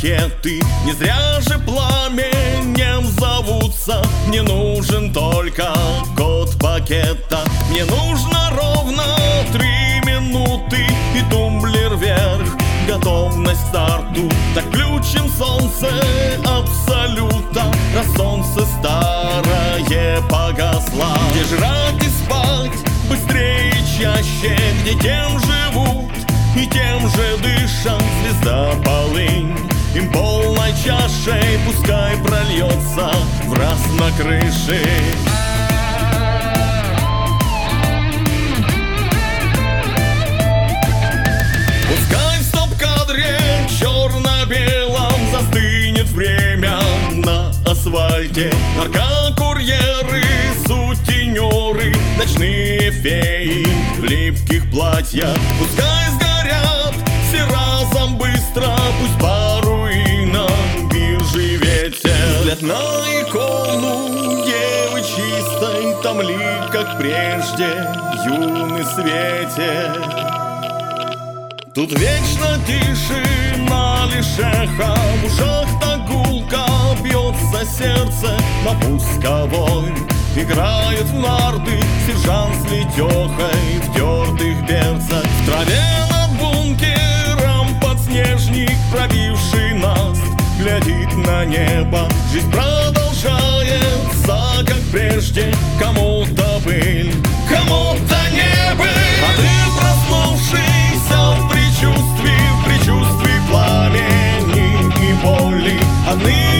пакеты, не зря же пламенем зовутся. Мне нужен только код пакета. Мне нужно ровно 3 минуты и тумблер вверх. Готовность к старту, так включим солнце абсолюта. Раз солнце старое погасло, где жрать и спать быстрее и чаще, где тем живут и тем же дышат. Звезда полынь им полной чашей пускай прольется в раз на крыше. Пускай в стоп-кадре черно-белом застынет время на асфальте. Наркокурьеры, сутенеры, ночные феи в липких платьях. Пускай сгорят все разом быстро, пусть по руинам биржи ветер. Взгляд на икону девы чистой томлит, как прежде, юный свете. Тут вечно тишина, лишь эхо в ушах, так гулко бьется сердце на пусковой. Играет в нарды сержант с Летехой в тертых берцах. В траве над бункером подснежник, пробивший нас, глядит на небо. Жизнь продолжается, как прежде. Кому-то быль, кому-то не быль. А ты, проснувшийся в предчувствии пламени и боли, одни